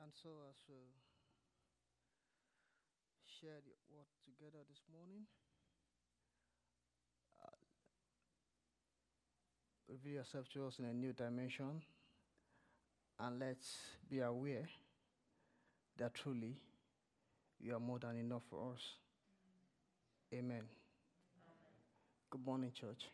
And so, as we share the word together this morning, reveal yourself to us in a new dimension, and let's be aware that truly you are more than enough for us. Amen. Good morning, church.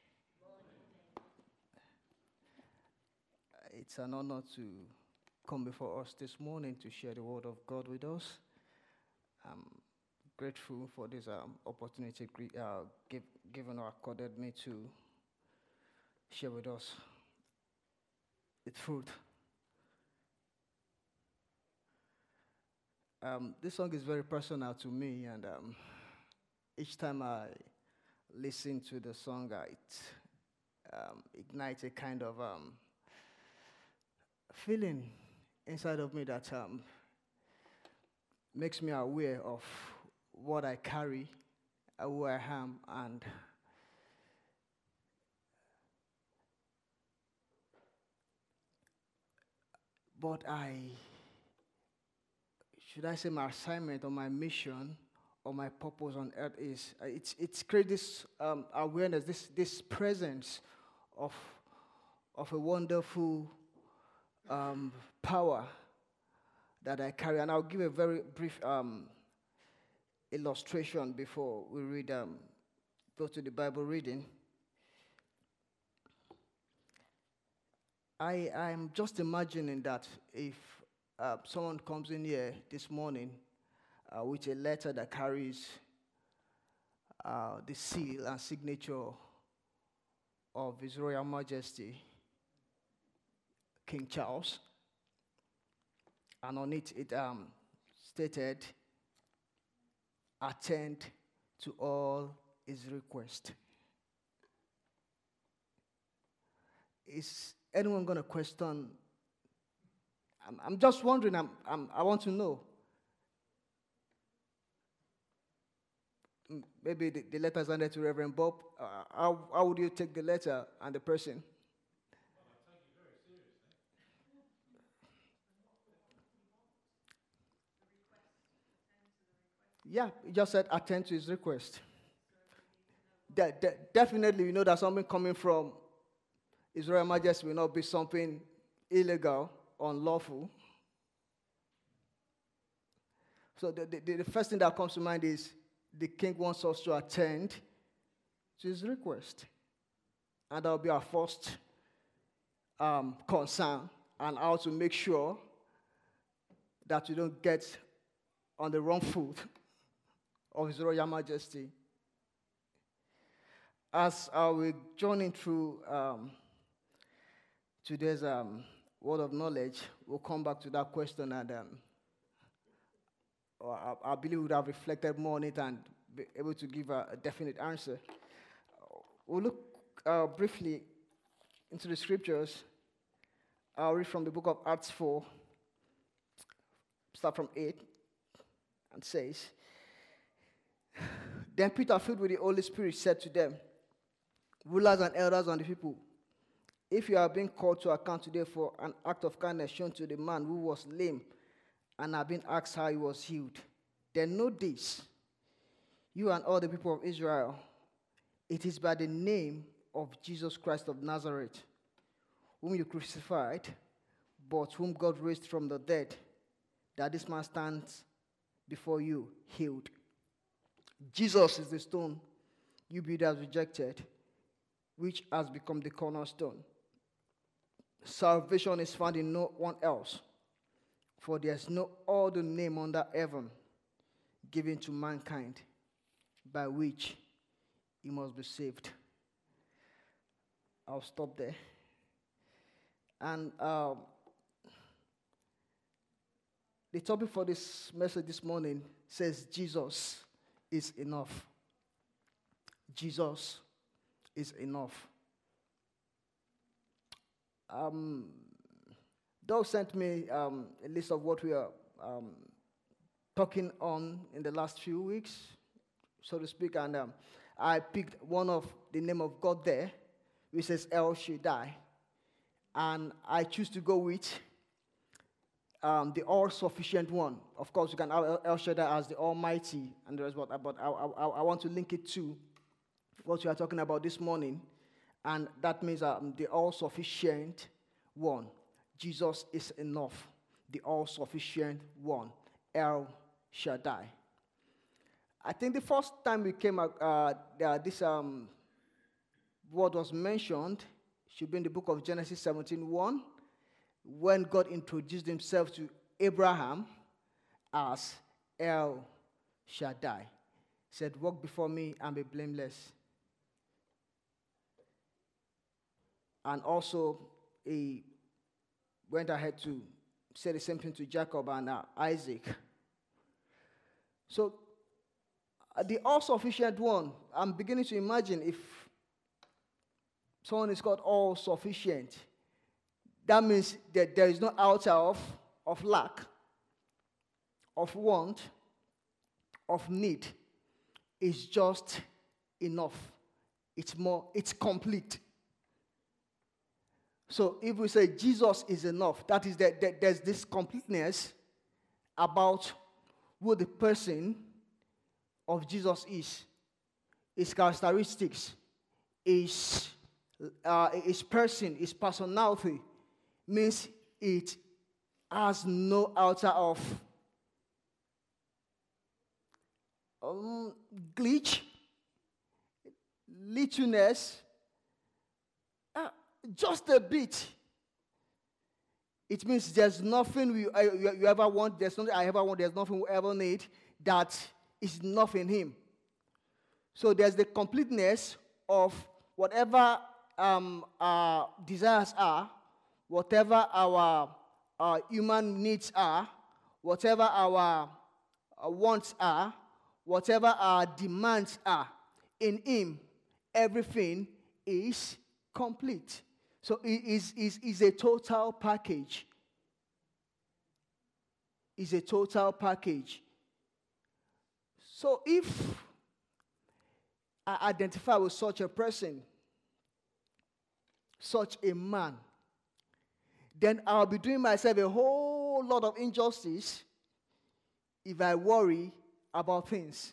It's an honor to come before us this morning to share the word of God with us. I'm grateful for this opportunity given or accorded me to share with us the truth. This song is very personal to me, and each time I listen to the song, it ignites a kind of feeling inside of me that makes me aware of what I carry, who I am, and but should I say my assignment or my mission or my purpose on earth is, it's create this awareness, this presence of a wonderful power that I carry. And I'll give a very brief illustration before we read, go to the Bible reading. I'm just imagining that if someone comes in here this morning with a letter that carries the seal and signature of His Royal Majesty, King Charles, and on it stated, attend to all his requests. Is anyone going to question? I'm just wondering, I want to know. Maybe the letter is handed to Reverend Bob. How would you take the letter and the person? Yeah, he just said attend to his request. Definitely, you know that something coming from His Royal Majesty will not be something illegal, unlawful. So the first thing that comes to mind is the king wants us to attend to his request. And that will be our first concern, and how to make sure that you don't get on the wrong foot of His Royal Majesty. As we're journeying through today's word of knowledge, we'll come back to that question, and I believe we would have reflected more on it and be able to give a definite answer. We'll look briefly into the scriptures. I'll read from the book of Acts 4, start from 8, and says, Then Peter, filled with the Holy Spirit, said to them, rulers and elders and the people, if you are being called to account today for an act of kindness shown to the man who was lame and have been asked how he was healed, then know this, you and all the people of Israel, it is by the name of Jesus Christ of Nazareth, whom you crucified, but whom God raised from the dead, that this man stands before you healed. Jesus is the stone you builders rejected, which has become the cornerstone. Salvation is found in no one else, for there is no other name under heaven given to mankind by which he must be saved. I'll stop there. And the topic for this message this morning says Jesus is enough. Jesus is enough. Doug sent me a list of what we are talking on in the last few weeks, so to speak, and I picked one of the name of God there, which says El Shaddai, and I choose to go with the all-sufficient one. Of course, you can have El Shaddai as the Almighty, and the rest, but I want to link it to what we are talking about this morning, and that means the all-sufficient one. Jesus is enough. The all-sufficient one, El Shaddai. I think the first time we came, this word was mentioned should be in the book of Genesis 17:1, when God introduced himself to Abraham as El Shaddai. He said, walk before me and be blameless. And also, he went ahead to say the same thing to Jacob and Isaac. So, the all-sufficient one, I'm beginning to imagine if someone is called all-sufficient, that means that there is no altar of lack, of want, of need. It's just enough. It's complete. So if we say Jesus is enough, that is that there's this completeness about who the person of Jesus is, his characteristics, his person, his personality, means it has no altar of glitch, littleness, just a bit. It means there's nothing you ever want, there's nothing I ever want, there's nothing we ever need that is enough in him. So there's the completeness of whatever our desires are, whatever our human needs are, whatever our wants are, whatever our demands are. In him, everything is complete. So it is a total package. It's a total package. So if I identify with such a person, such a man, then I'll be doing myself a whole lot of injustice if I worry about things.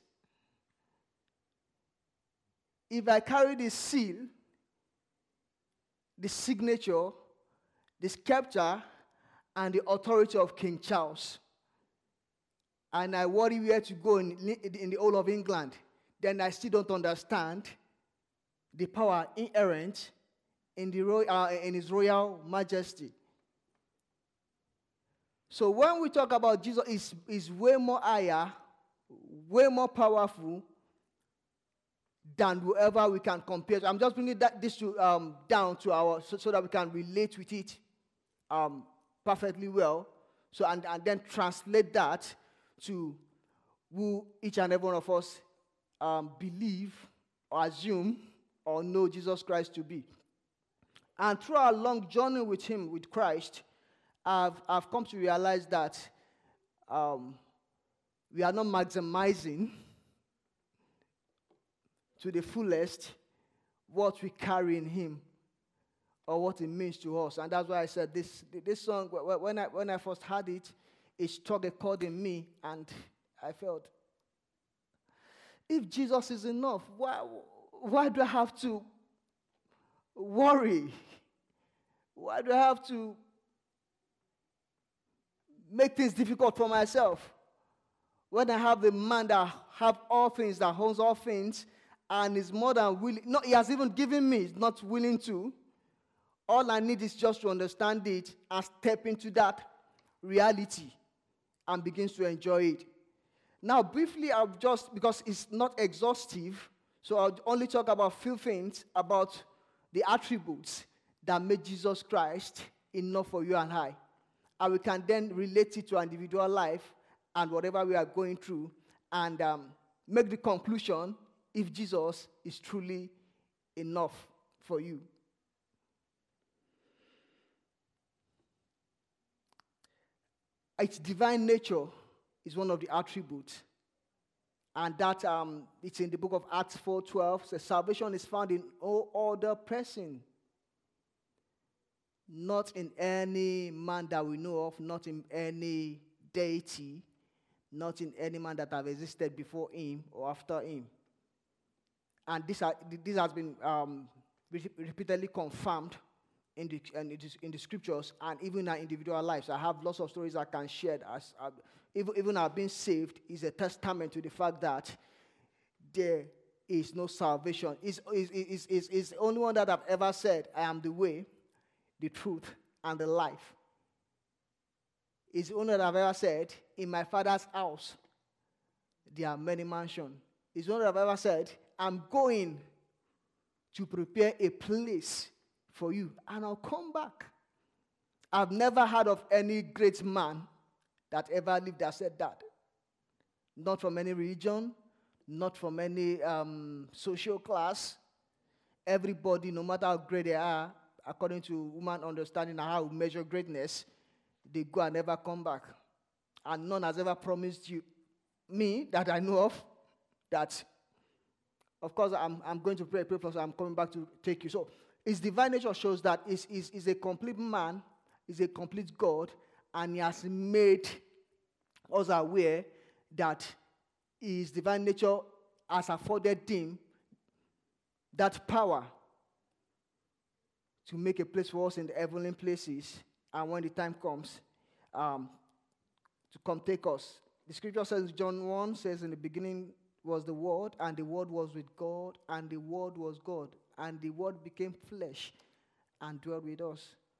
If I carry the seal, the signature, the scepter, and the authority of King Charles, and I worry where to go in the whole of England, then I still don't understand the power inherent in his royal majesty. So when we talk about Jesus, is way more higher, way more powerful than whoever we can compare to. I'm just bringing this down to so that we can relate with it perfectly well. So and then translate that to who each and every one of us believe or assume or know Jesus Christ to be. And through our long journey with him, with Christ, I've come to realize that we are not maximizing to the fullest what we carry in him or what it means to us. And that's why I said this song, when I first heard it, it struck a chord in me, and I felt, if Jesus is enough, why do I have to worry? Why do I have to make things difficult for myself? When I have the man that have all things, that owns all things, and is more than willing, he has even given me, he's not willing to. All I need is just to understand it and step into that reality and begins to enjoy it. Now, briefly, because it's not exhaustive, so I'll only talk about a few things about the attributes that made Jesus Christ enough for you and I. And we can then relate it to our individual life and whatever we are going through and make the conclusion if Jesus is truly enough for you. Its divine nature is one of the attributes. And that it's in the book of Acts 4:12. Says salvation is found in all other person. not in any man that we know of, not in any deity, not in any man that have existed before him or after him. And this has been repeatedly confirmed in the scriptures and even in our individual lives. I have lots of stories I can share. Even our being saved is a testament to the fact that there is no salvation. It's the only one that I've ever said, I am the way, the truth, and the life. It's the only that I've ever said, in my Father's house, there are many mansions. It's the only that I've ever said, I'm going to prepare a place for you, and I'll come back. I've never heard of any great man that ever lived that said that. Not from any religion, not from any social class. Everybody, no matter how great they are, according to human understanding and how we measure greatness, they go and never come back. And none has ever promised me, that I know of, that, of course, I'm going to pray for, so I'm coming back to take you. So his divine nature shows that he's a complete man, he's a complete God, and he has made us aware that his divine nature has afforded him that power to make a place for us in the heavenly places, and when the time comes, to come take us. The scripture says, John 1 says, in the beginning was the Word, and the Word was with God, and the Word was God, and the Word became flesh and dwelt with us.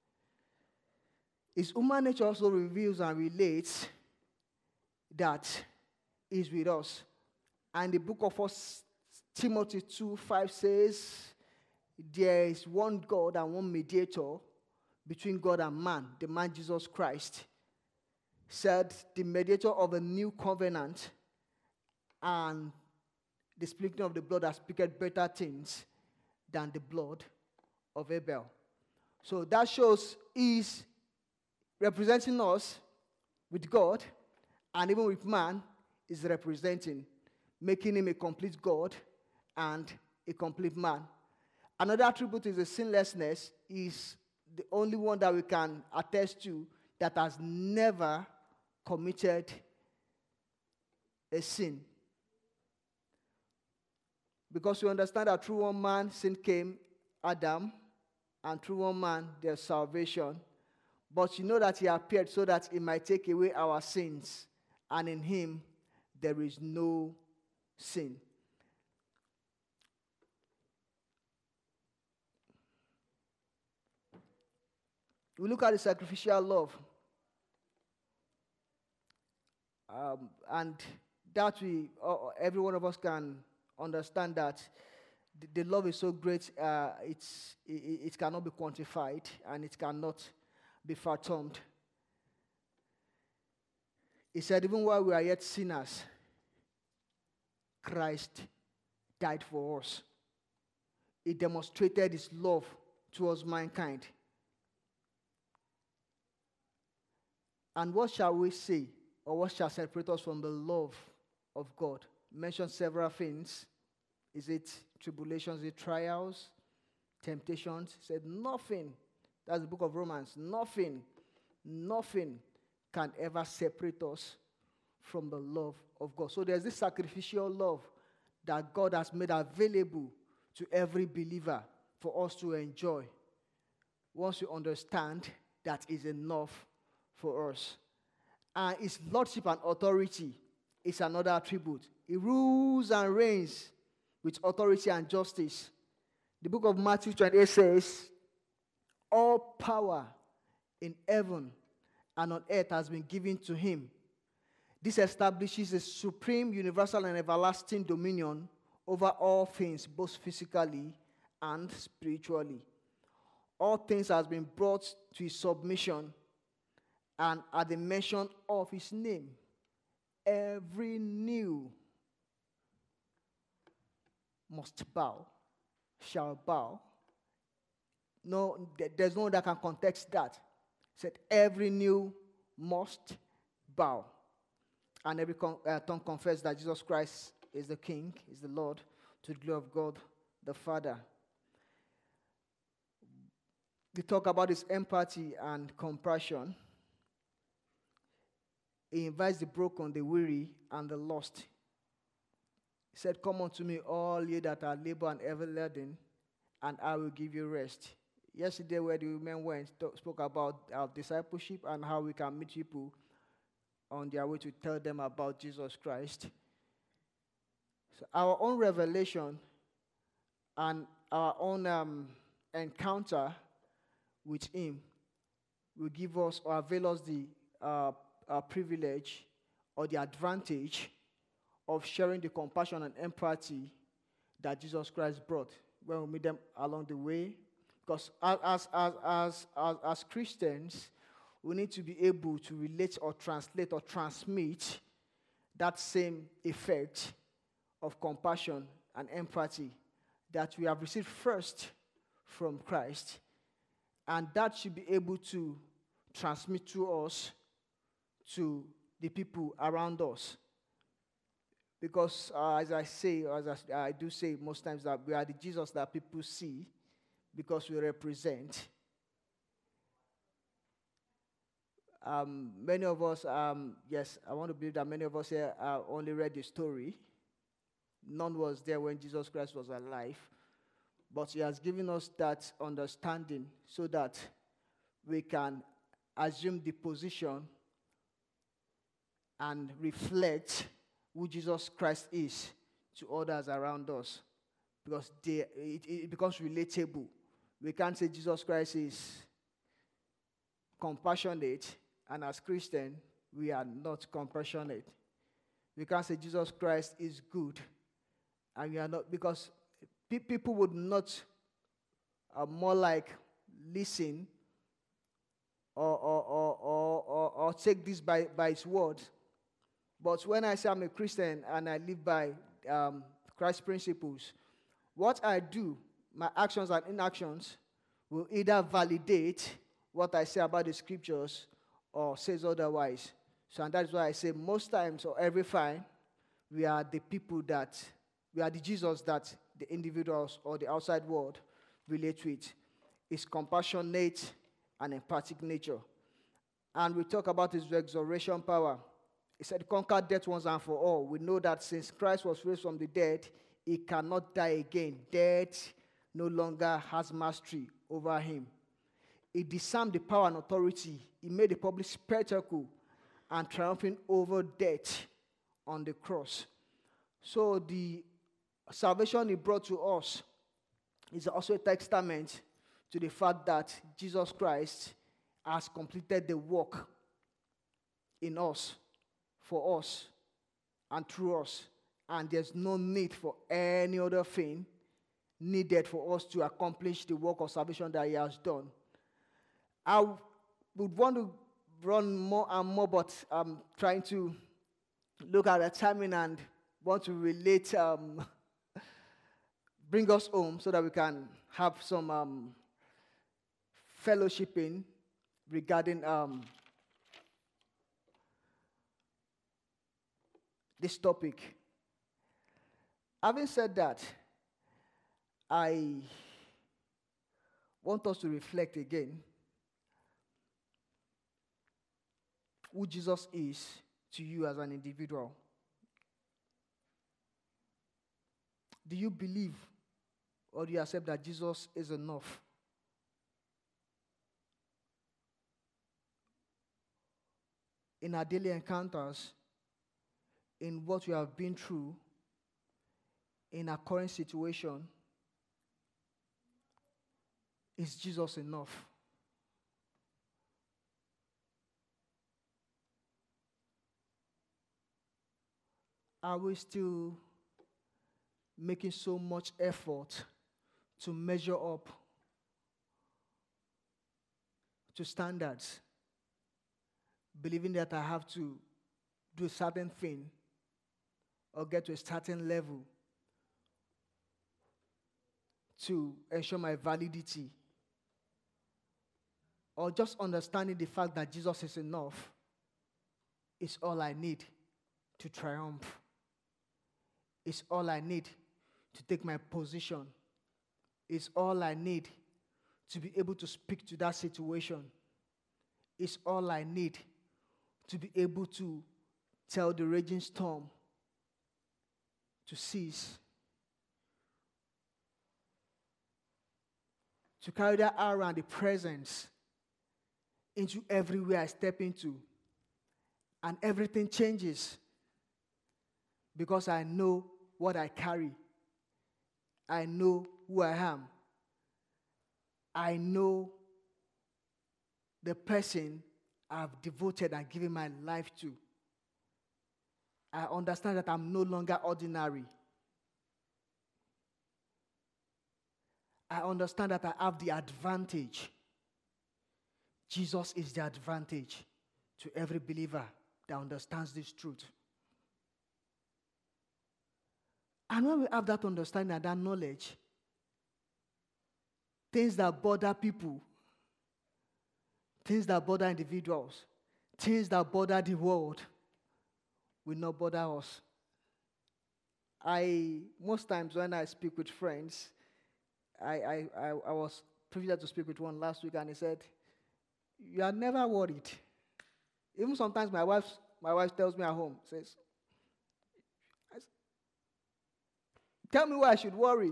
His human nature also reveals and relates that he's with us. And the book of 1 Timothy 2:5 says, there is one God and one mediator between God and man, the man Jesus Christ. Said the mediator of a new covenant, and the sprinkling of the blood that speaketh better things than the blood of Abel. So that shows he's representing us with God, and even with man is representing, making him a complete God and a complete man. Another attribute is the sinlessness. Is the only one that we can attest to that has never committed a sin. Because we understand that through one man sin came, Adam, and through one man there's salvation. But you know that he appeared so that he might take away our sins, and in him there is no sin. We look at the sacrificial love. And that every one of us can understand that the love is so great, it cannot be quantified, and it cannot be fathomed. He said, even while we are yet sinners, Christ died for us. He demonstrated his love towards mankind. And what shall we say, or what shall separate us from the love of God? Mentioned several things. Is it tribulations, is it trials, temptations? He said nothing. That's the book of Romans. Nothing can ever separate us from the love of God. So there's this sacrificial love that God has made available to every believer for us to enjoy. Once you understand, that is enough for us. And his lordship and authority is another attribute. He rules and reigns with authority and justice. The book of Matthew 28 says, all power in heaven and on earth has been given to him. This establishes a supreme, universal, and everlasting dominion over all things, both physically and spiritually. All things has been brought to his submission, and at the mention of his name, every knee must bow, shall bow. No, there's no one that can context that. He said, every knee must bow, and every tongue confess that Jesus Christ is the King, is the Lord, to the glory of God the Father. we talk about his empathy and compassion. He invites the broken, the weary, and the lost. He said, "Come unto me, all ye that are labor and heavy laden, and I will give you rest." Yesterday, where the women went, spoke about our discipleship and how we can meet people on their way to tell them about Jesus Christ. So our own revelation and our own encounter with him will give us or avail us the privilege or the advantage of sharing the compassion and empathy that Jesus Christ brought when we meet them along the way. Because as Christians, we need to be able to relate or translate or transmit that same effect of compassion and empathy that we have received first from Christ. And that should be able to transmit to us, to the people around us. Because as I say, or as I do say most times, that we are the Jesus that people see because we represent. Many of us, yes, I want to believe that many of us here only read the story. None was there when Jesus Christ was alive. But he has given us that understanding so that we can assume the position and reflect who Jesus Christ is to others around us. Because it becomes relatable. We can't say Jesus Christ is compassionate, and as Christians, we are not compassionate. We can't say Jesus Christ is good, and we are not, because people would not more like listen or take this by its word. But when I say I'm a Christian and I live by Christ's principles, what I do, my actions and inactions, will either validate what I say about the scriptures or says otherwise. So, and that is why I say most times or every time, we are the Jesus that the individuals or the outside world relate with. Is compassionate and empathic nature. And we talk about his resurrection power. He said, "Conquer death once and for all." We know that since Christ was raised from the dead, he cannot die again. Death no longer has mastery over him. He disarmed the power and authority. He made a public spectacle and triumphing over death on the cross. So the salvation he brought to us is also a testament to the fact that Jesus Christ has completed the work in us, for us, and through us. And there's no need for any other thing needed for us to accomplish the work of salvation that he has done. I would want to run more and more, but I'm trying to look at the timing and want to relate, bring us home so that we can have some fellowshipping regarding this topic. Having said that, I want us to reflect again who Jesus is to you as an individual. Do you believe or do you accept that Jesus is enough? In our daily encounters, in what we have been through, in our current situation, is Jesus enough? Are we still making so much effort to measure up to standards, believing that I have to do a certain thing or get to a certain level to ensure my validity? Or just understanding the fact that Jesus is enough is all I need to triumph. It's all I need to take my position. It's all I need to be able to speak to that situation. It's all I need to be able to tell the raging storm to cease. To carry that around, the presence, into everywhere I step into. And everything changes because I know what I carry. I know who I am. I know the person I've devoted and given my life to. I understand that I'm no longer ordinary. I understand that I have the advantage. Jesus is the advantage to every believer that understands this truth. And when we have that understanding and that knowledge, things that bother people, things that bother individuals, things that bother the world will not bother us. Most times when I speak with friends, I was privileged to speak with one last week, and he said, "You are never worried." Even sometimes my wife tells me at home, says, "Tell me why I should worry."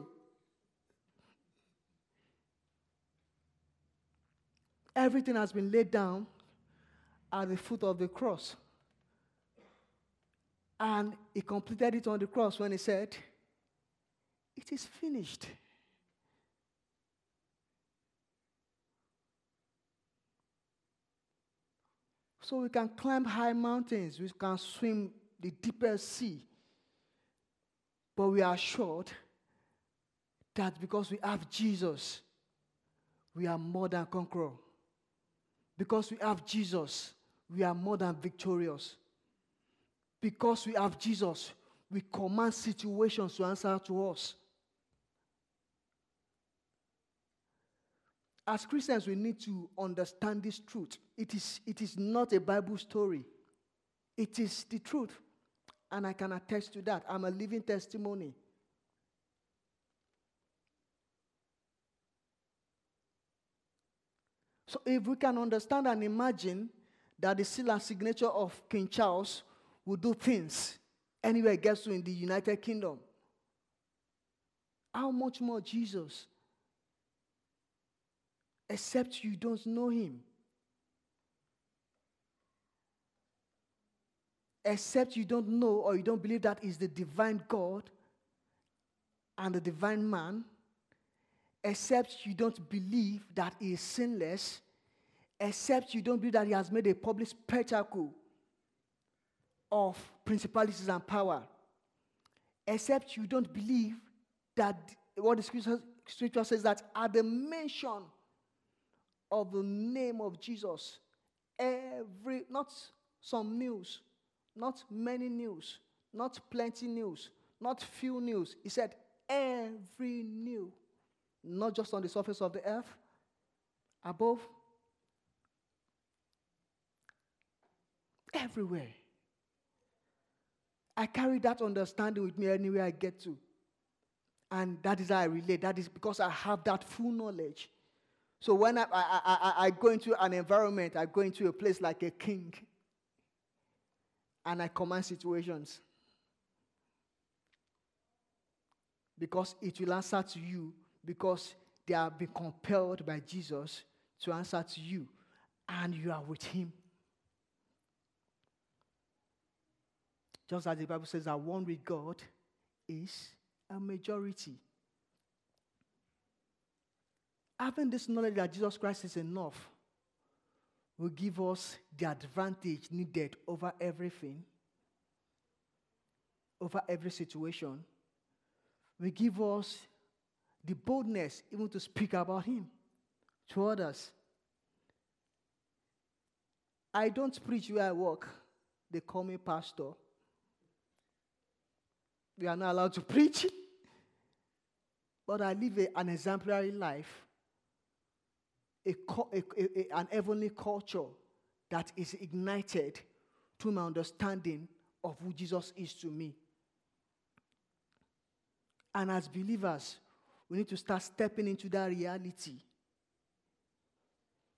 Everything has been laid down at the foot of the cross. And he completed it on the cross when he said, "It is finished." So we can climb high mountains, we can swim the deepest sea, but we are assured that because we have Jesus, we are more than conqueror. Because we have Jesus, we are more than victorious. Because we have Jesus, we command situations to answer to us. As Christians, we need to understand this truth. It is not a Bible story. It is the truth. And I can attest to that. I'm a living testimony. So if we can understand and imagine that the seal and signature of King Charles will do things anywhere it gets to in the United Kingdom, how much more Jesus? Except you don't know him. Except you don't know or you don't believe that he's the divine God and the divine man. Except you don't believe that he is sinless. Except you don't believe that he has made a public spectacle of principalities and power. Except you don't believe that what the scripture says, that at the mention of the name of Jesus, not some news, not many news, not plenty news, not few news. He said every new, not just on the surface of the earth, above, everywhere. I carry that understanding with me anywhere I get to. And that is how I relate. That is because I have that full knowledge. So when I go into an environment, I go into a place like a king, and I command situations. Because it will answer to you, because they have been compelled by Jesus to answer to you, and you are with him. Just as the Bible says that one with God is a majority. Having this knowledge that Jesus Christ is enough will give us the advantage needed over everything, over every situation. Will give us the boldness even to speak about him to others. I don't preach where I work. They call me pastor. We are not allowed to preach. But I live an exemplary life. An heavenly culture that is ignited through my understanding of who Jesus is to me. And as believers, we need to start stepping into that reality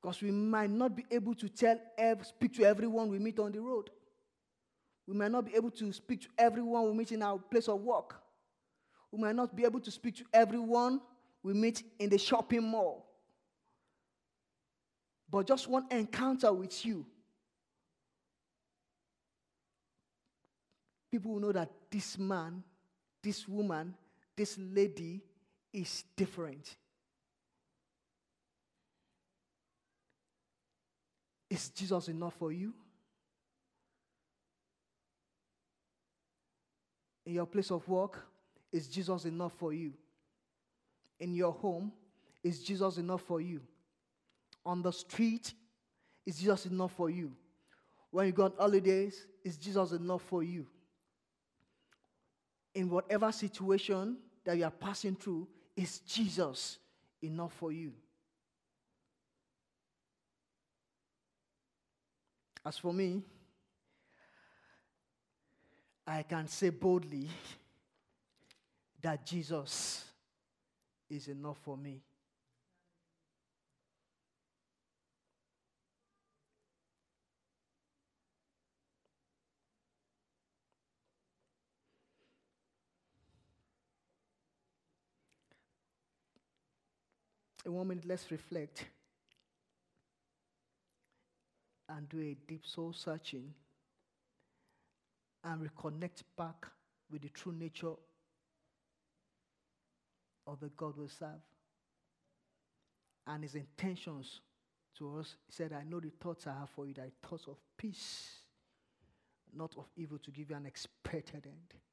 Because we might not be able to speak to everyone we meet on the road. We might not be able to speak to everyone we meet in our place of work. We might not be able to speak to everyone we meet in the shopping mall. But just one encounter with you, people will know that this man, this woman, this lady is different. Is Jesus enough for you? In your place of work, is Jesus enough for you? In your home, is Jesus enough for you? On the street, is Jesus enough for you? When you go on holidays, is Jesus enough for you? In whatever situation that you are passing through, is Jesus enough for you? As for me, I can say boldly that Jesus is enough for me. In 1 minute, let's reflect and do a deep soul searching and reconnect back with the true nature of the God we serve and his intentions to us. He said, I know the thoughts I have for you, that are thoughts of peace, not of evil, to give you an expected end.